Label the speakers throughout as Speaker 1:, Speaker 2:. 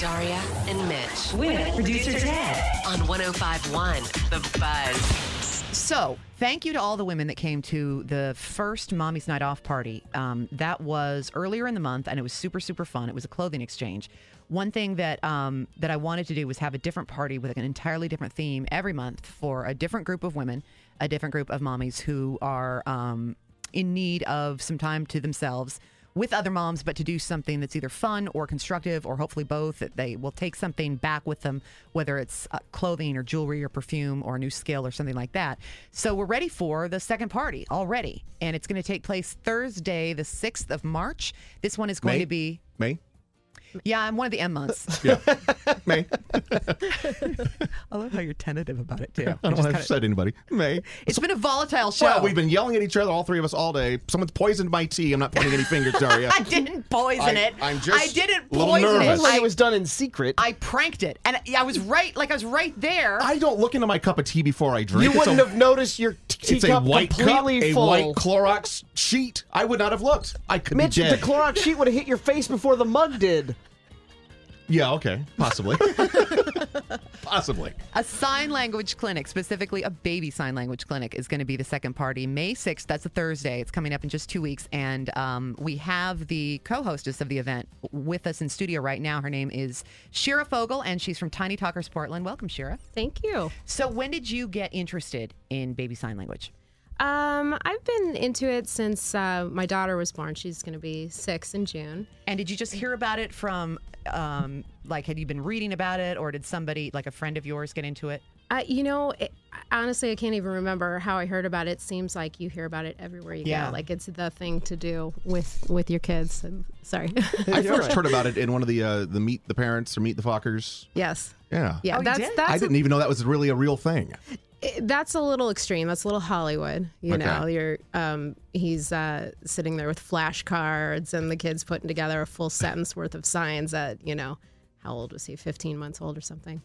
Speaker 1: Daria and Mitch
Speaker 2: With producer Ted.
Speaker 1: on 105.1 The Buzz.
Speaker 3: So, thank you to all the women that came to the first Mommy's Night Off party. That was earlier in the month, and it was super, super fun. It was a clothing exchange. One thing that I wanted to do was have a different party with an entirely different theme every month for a different group of women, a different group of mommies who are in need of some time to themselves with other moms, but to do something that's either fun or constructive or hopefully both, that they will take something back with them, whether it's clothing or jewelry or perfume or a new skill or something like that. So we're ready for the second party already, and it's going to take place Thursday, the 6th of March. This one is going to be...
Speaker 4: May?
Speaker 3: Yeah, I'm one of the M months.
Speaker 4: Yeah. May.
Speaker 3: I love how you're tentative about it, too.
Speaker 4: I don't want to upset anybody. May.
Speaker 3: It's been a volatile show.
Speaker 4: Well, we've been yelling at each other, all three of us, all day. Someone's poisoned my tea. I'm not pointing any fingers, Daria.
Speaker 3: I didn't poison it.
Speaker 4: I'm just
Speaker 3: I didn't
Speaker 4: a little
Speaker 3: poison
Speaker 4: nervous.
Speaker 3: it.
Speaker 5: Like it was done in secret.
Speaker 3: I pranked it. And I was right, I was right there.
Speaker 4: I don't look into my cup of tea before I drink.
Speaker 5: You wouldn't have noticed your
Speaker 4: It's a
Speaker 5: teacup
Speaker 4: white cup,
Speaker 5: completely
Speaker 4: a
Speaker 5: full.
Speaker 4: white Clorox sheet. I would not have looked. I could
Speaker 5: Mitch,
Speaker 4: be
Speaker 5: the
Speaker 4: dead.
Speaker 5: Clorox sheet would have hit your face before the mug did.
Speaker 4: Yeah, okay. Possibly. Possibly.
Speaker 3: A sign language clinic, specifically a baby sign language clinic, is going to be the second party. May 6th, that's a Thursday. It's coming up in just 2 weeks. And we have the co-hostess of the event with us in studio right now. Her name is Shira Fogel, and she's from Tiny Talkers Portland. Welcome, Shira.
Speaker 6: Thank you.
Speaker 3: So when did you get interested in baby sign language?
Speaker 6: I've been into it since my daughter was born. She's going to be 6 in June.
Speaker 3: And did you just hear about it from, had you been reading about it, or did somebody, like a friend of yours, get into it?
Speaker 6: Honestly, I can't even remember how I heard about it. It seems like you hear about it everywhere you
Speaker 3: Yeah.
Speaker 6: go. Like it's the thing to do with your kids. Sorry.
Speaker 4: I first heard about it in one of the Meet the Parents or Meet the Fockers.
Speaker 6: Yes.
Speaker 4: Yeah.
Speaker 6: Yeah.
Speaker 3: Oh, you did?
Speaker 4: I didn't even know that was really a real thing.
Speaker 6: That's a little extreme. That's a little Hollywood. You
Speaker 4: Okay.
Speaker 6: know, he's sitting there with flashcards and the kid's putting together a full sentence worth of signs at, how old was he? 15 months old or something.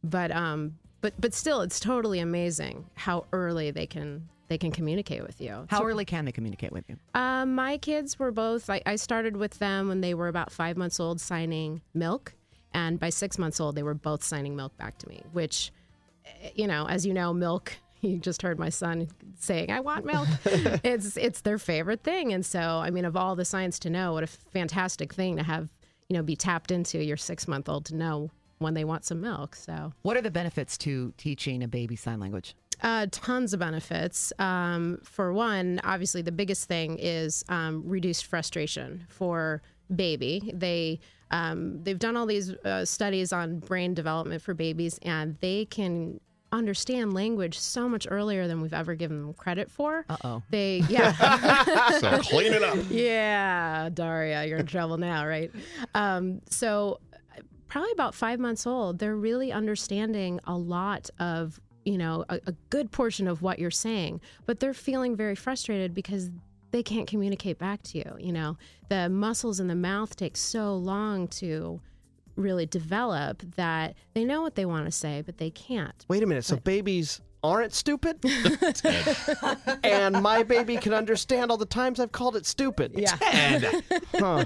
Speaker 6: But still, it's totally amazing how early they can communicate with you.
Speaker 3: How early can they communicate with you?
Speaker 6: My kids were both, I started with them when they were about 5 months old signing milk. And by 6 months old, they were both signing milk back to me, which, as you know, milk, you just heard my son saying, I want milk. It's their favorite thing. And so, of all the signs to know, what a fantastic thing to have, be tapped into your 6-month-old to know when they want some milk. So
Speaker 3: What are the benefits to teaching a baby sign language?
Speaker 6: tons of benefits. For one, obviously the biggest thing is reduced frustration for baby. They've done all these studies on brain development for babies, and they can understand language so much earlier than we've ever given them credit for.
Speaker 3: Uh-oh.
Speaker 4: So clean it up.
Speaker 6: Yeah, Daria, you're in trouble now, right? So probably about 5 months old, they're really understanding a lot of, a good portion of what you're saying, but they're feeling very frustrated because they can't communicate back to you. The muscles in the mouth take so long to really develop that they know what they want to say, but they can't.
Speaker 5: Wait a minute. So babies aren't stupid? And my baby can understand all the times I've called it stupid.
Speaker 6: Yeah.
Speaker 5: Huh.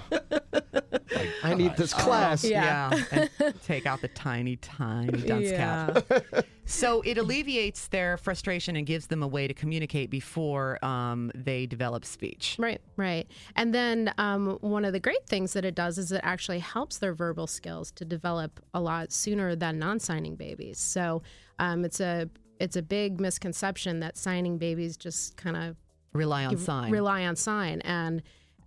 Speaker 5: I need this class.
Speaker 6: Yeah.
Speaker 3: And take out the tiny dunce cap. So it alleviates their frustration and gives them a way to communicate before they develop speech.
Speaker 6: Right. And then one of the great things that it does is it actually helps their verbal skills to develop a lot sooner than non-signing babies. So it's a big misconception that signing babies just kind of
Speaker 3: Rely on sign.
Speaker 6: And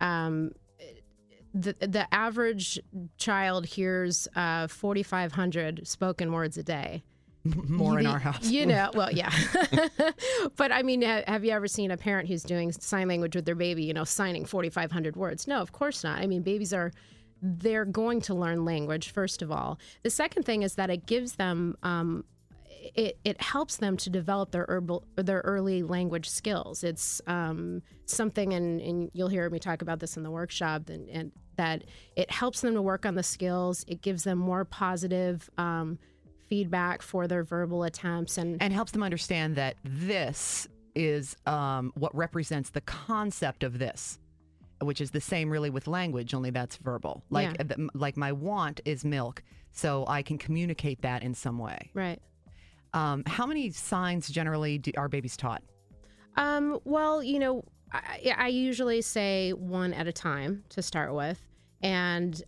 Speaker 6: the average child hears 4,500 spoken words a day.
Speaker 3: More in our house.
Speaker 6: Well, yeah. But have you ever seen a parent who's doing sign language with their baby, signing 4,500 words? No, of course not. Babies they're going to learn language, first of all. The second thing is that it gives them, it helps them to develop their early language skills. It's something, and you'll hear me talk about this in the workshop, and that it helps them to work on the skills. It gives them more positive feedback for their verbal attempts, and
Speaker 3: helps them understand that this is what represents the concept of this. which is the same really with language, only that's verbal. Like like my want is milk, so I can communicate that in some way.
Speaker 6: Right.
Speaker 3: How many signs generally are babies taught?
Speaker 6: Well, I usually say one at a time to start with. And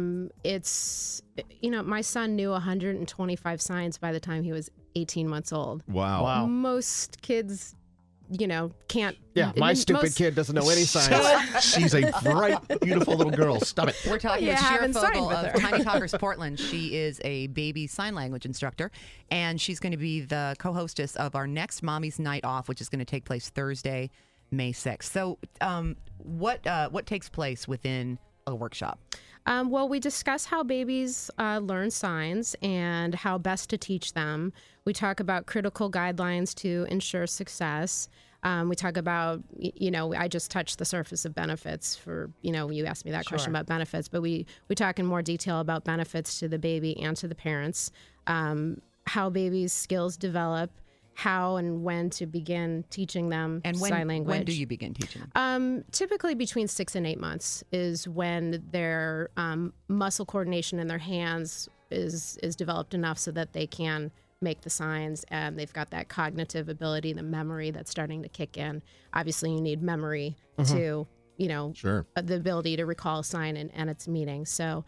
Speaker 6: it's, my son knew 125 signs by the time he was 18 months old.
Speaker 4: Wow.
Speaker 6: Most kids, can't.
Speaker 5: Yeah, my stupid kid doesn't know any signs.
Speaker 4: She's a bright, beautiful little girl. Stop it.
Speaker 3: We're talking
Speaker 6: Yeah,
Speaker 3: with Shira
Speaker 6: having signed
Speaker 3: Fogel
Speaker 6: with
Speaker 3: of
Speaker 6: her.
Speaker 3: Tiny Talkers Portland. She is a baby sign language instructor, and she's going to be the co-hostess of our next Mommy's Night Off, which is going to take place Thursday, May 6th. So what takes place within a workshop?
Speaker 6: Well, we discuss how babies learn signs and how best to teach them. We talk about critical guidelines to ensure success. We talk about, I just touched the surface of benefits for, you asked me that question about benefits, but we talk in more detail about benefits to the baby and to the parents, how babies' skills develop, how and when to begin teaching them sign language.
Speaker 3: When do you begin teaching them?
Speaker 6: Typically between 6 and 8 months is when their muscle coordination in their hands is developed enough so that they can make the signs, and they've got that cognitive ability, the memory that's starting to kick in. Obviously, you need memory to,
Speaker 4: Sure.
Speaker 6: the ability to recall a sign and its meaning. So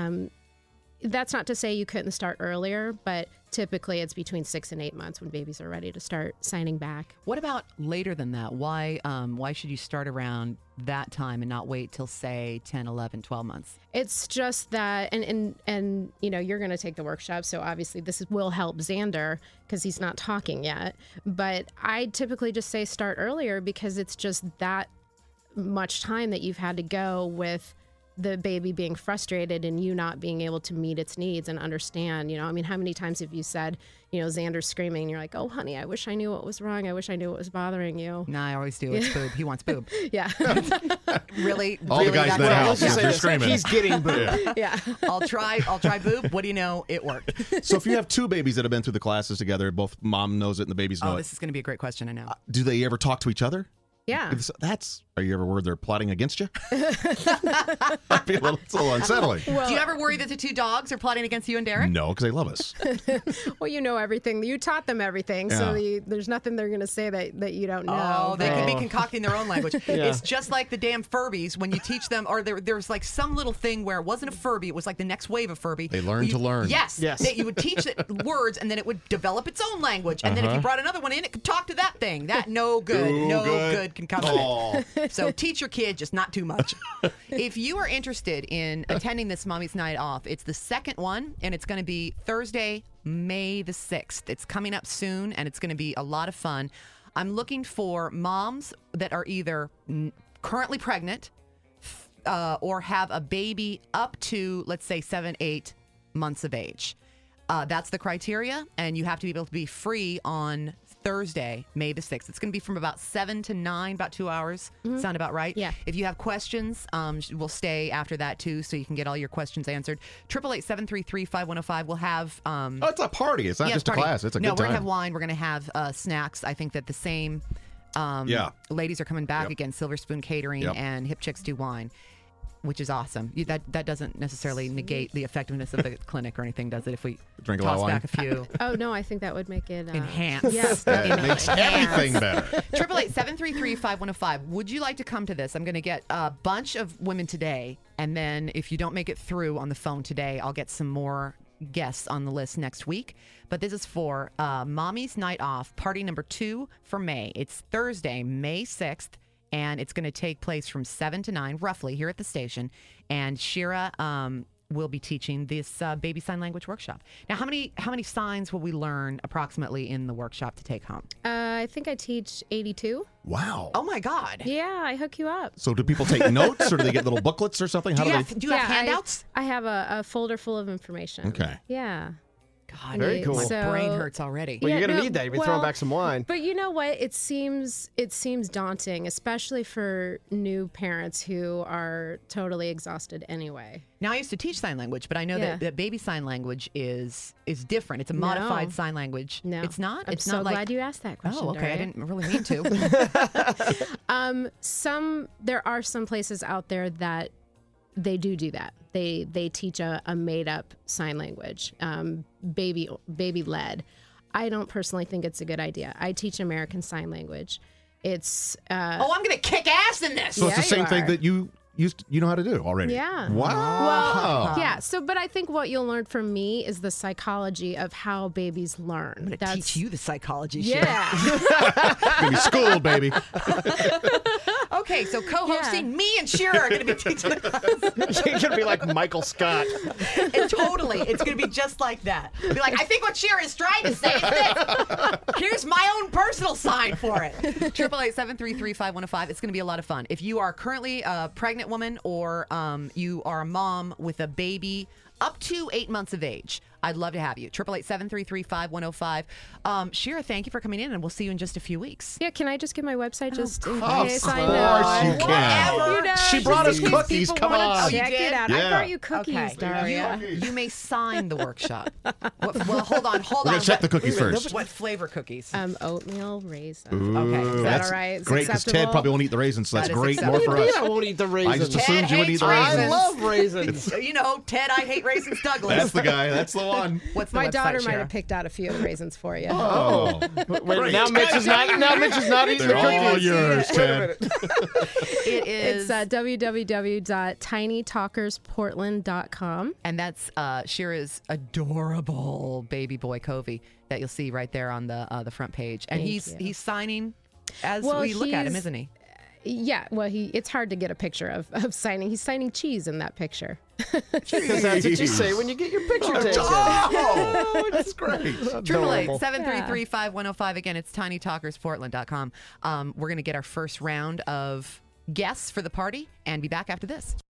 Speaker 6: that's not to say you couldn't start earlier, but typically it's between 6 and 8 months when babies are ready to start signing back.
Speaker 3: What about later than that? Why should you start around that time and not wait till, say, 10, 11, 12 months?
Speaker 6: It's just that, and you're going to take the workshop, so obviously this will help Xander because he's not talking yet. But I typically just say start earlier because it's just that much time that you've had to go with the baby being frustrated and you not being able to meet its needs and understand, how many times have you said, Xander's screaming and you're like, oh, honey, I wish I knew what was wrong. I wish I knew what was bothering you.
Speaker 3: No, I always do. It's boob. He wants boob.
Speaker 6: Yeah.
Speaker 3: Really?
Speaker 4: All the
Speaker 3: really,
Speaker 4: guys in
Speaker 3: that's
Speaker 4: the
Speaker 3: it?
Speaker 4: house,
Speaker 5: Let's just
Speaker 4: you're
Speaker 5: say
Speaker 4: screaming.
Speaker 5: he's getting booed.
Speaker 6: Yeah.
Speaker 3: I'll try boob. What do you know? It worked.
Speaker 4: So if you have two babies that have been through the classes together, both mom knows it and the babies know
Speaker 3: Oh,
Speaker 4: it,
Speaker 3: this is going to be a great question, I know.
Speaker 4: do they ever talk to each other?
Speaker 6: Yeah.
Speaker 4: Are you ever worried they're plotting against you? I'd be it's a little unsettling.
Speaker 3: Do you ever worry that the two dogs are plotting against you and Derek?
Speaker 4: No, because they love us.
Speaker 6: Well, you know everything. You taught them everything, so there's nothing they're going to say that you don't know.
Speaker 3: Oh, they could be concocting their own language. It's just like the damn Furbies when you teach them, or there's like some little thing where it wasn't a Furby, it was like the next wave of Furby.
Speaker 4: They learn to learn.
Speaker 3: Yes. That you would teach it words, and then it would develop its own language. And then if you brought another one in, it could talk to that thing. That no good can come of it. So teach your kid, just not too much. If you are interested in attending this Mommy's Night Off, it's the second one, and it's going to be Thursday, May the 6th. It's coming up soon, and it's going to be a lot of fun. I'm looking for moms that are either currently pregnant or have a baby up to, let's say, 7, 8 months of age. That's the criteria, and you have to be able to be free on Thursday, May the 6th. It's going to be from about 7 to 9, about 2 hours. Sound about right?
Speaker 6: Yeah.
Speaker 3: If you have questions, we'll stay after that, too, so you can get all your questions answered. 888-733-5105. We'll have...
Speaker 4: It's a party. It's not just a class. It's a
Speaker 3: no,
Speaker 4: good
Speaker 3: we're
Speaker 4: time.
Speaker 3: going to have wine. We're going to have snacks. I think that the same ladies are coming back again, Silver Spoon Catering and Hip Chicks Do Wine, which is awesome. That doesn't necessarily negate the effectiveness of the clinic or anything, does it? If we
Speaker 4: Drink a lot
Speaker 3: toss
Speaker 4: of wine?
Speaker 3: back a few.
Speaker 6: Oh, no, I think that would make it...
Speaker 3: Enhance.
Speaker 6: Yes.
Speaker 4: That makes everything better.
Speaker 3: 888-733-5105. Would you like to come to this? I'm going to get a bunch of women today, and then if you don't make it through on the phone today, I'll get some more guests on the list next week. But this is for Mommy's Night Off, party number 2 for May. It's Thursday, May 6th. And it's going to take place from 7 to 9, roughly, here at the station. And Shira will be teaching this baby sign language workshop. Now, how many signs will we learn approximately in the workshop to take home?
Speaker 6: I think I teach 82.
Speaker 4: Wow.
Speaker 3: Oh, my God.
Speaker 6: Yeah, I hook you up.
Speaker 4: So do people take notes, or do they get little booklets or something? How do they...
Speaker 3: Do you have handouts?
Speaker 6: I have a folder full of information.
Speaker 4: Okay.
Speaker 6: Yeah.
Speaker 3: God,
Speaker 5: Very cool.
Speaker 3: My
Speaker 6: So-
Speaker 3: brain hurts already.
Speaker 5: Well,
Speaker 6: Yeah,
Speaker 5: you're gonna
Speaker 6: no,
Speaker 5: need that. You'll be throwing
Speaker 6: well,
Speaker 5: back some wine.
Speaker 6: But you know what? It seems daunting, especially for new parents who are totally exhausted anyway.
Speaker 3: Now, I used to teach sign language, but I know that baby sign language is different. It's a modified sign language.
Speaker 6: No,
Speaker 3: It's not?
Speaker 6: I'm
Speaker 3: It's
Speaker 6: so
Speaker 3: not like...
Speaker 6: glad you asked that question.
Speaker 3: Oh, okay.
Speaker 6: Daria.
Speaker 3: I didn't really mean to.
Speaker 6: There are some places out there that they do that. They teach a made up sign language, baby led. I don't personally think it's a good idea. I teach American Sign Language. It's
Speaker 3: oh, I'm going to kick ass in this.
Speaker 4: So it's the
Speaker 6: Yeah,
Speaker 4: same
Speaker 6: you
Speaker 4: thing
Speaker 6: are.
Speaker 4: that you know how to do already.
Speaker 6: Yeah.
Speaker 4: Wow.
Speaker 6: yeah. So, but I think what you'll learn from me is the psychology of how babies learn.
Speaker 3: I'm going to teach you the psychology shit.
Speaker 6: Yeah.
Speaker 4: Gonna be schooled, baby.
Speaker 3: Okay, so co-hosting, me and Shira are going to be teaching us.
Speaker 5: You're gonna be like Michael Scott.
Speaker 3: And totally, it's going to be just like that. Be like, I think what Shira is trying to say is this. Here's my own personal sign for it. 888-733-5105. It's going to be a lot of fun. If you are currently a pregnant woman or you are a mom with a baby up to 8 months of age, I'd love to have you. 888-733-5105. Shira, thank you for coming in, and we'll see you in just a few weeks.
Speaker 6: Yeah. Can I just give my website just in
Speaker 4: Of
Speaker 6: case
Speaker 4: course
Speaker 6: I know?
Speaker 4: you can.
Speaker 6: You know,
Speaker 5: She
Speaker 6: just
Speaker 5: brought
Speaker 6: in
Speaker 5: us
Speaker 6: case
Speaker 5: cookies,
Speaker 6: people
Speaker 5: come
Speaker 6: wanna
Speaker 5: on.
Speaker 6: Check
Speaker 3: Oh, you did?
Speaker 6: it out.
Speaker 4: Yeah.
Speaker 6: I brought you cookies,
Speaker 3: Okay.
Speaker 6: Daria.
Speaker 3: You may sign the workshop. Well, hold on.
Speaker 4: We're gonna check the cookies first.
Speaker 3: What flavor cookies?
Speaker 6: Oatmeal raisin.
Speaker 3: Okay.
Speaker 6: Is that
Speaker 4: That's
Speaker 6: all right? Is it
Speaker 4: great because Ted
Speaker 6: acceptable?
Speaker 4: probably won't eat the raisins, so that's
Speaker 3: That is
Speaker 4: great.
Speaker 3: acceptable.
Speaker 4: More for
Speaker 5: What do you
Speaker 4: us.
Speaker 5: mean I won't eat the
Speaker 4: I
Speaker 5: raisins?
Speaker 4: just assumed you would eat
Speaker 3: hates
Speaker 4: the
Speaker 5: I
Speaker 4: raisins.
Speaker 5: love raisins.
Speaker 3: You know, Ted, I hate raisins, Douglas.
Speaker 4: That's the guy. That's the one.
Speaker 3: What's the
Speaker 6: My
Speaker 3: website,
Speaker 6: daughter might
Speaker 3: Shira?
Speaker 6: have picked out a few of the raisins for you.
Speaker 4: Oh,
Speaker 5: Wait, now Mitch is not eating
Speaker 4: they're
Speaker 5: the
Speaker 4: all
Speaker 5: cookies.
Speaker 4: yours, Ted.
Speaker 3: It is,
Speaker 6: It's www.tinytalkersportland.com.
Speaker 3: and that's Shira's adorable baby boy Covey that you'll see right there on the front page, and
Speaker 6: Thank
Speaker 3: he's
Speaker 6: you.
Speaker 3: signing as
Speaker 6: Well,
Speaker 3: we look at him,
Speaker 6: he's-
Speaker 3: isn't he?
Speaker 6: Yeah, well, it's hard to get a picture of signing. He's signing cheese in that picture.
Speaker 5: Because that's what you say when you get your picture taken.
Speaker 4: Oh, that's great.
Speaker 3: 888-733-5105. Again, it's tinytalkersportland.com. We're going to get our first round of guests for the party and be back after this.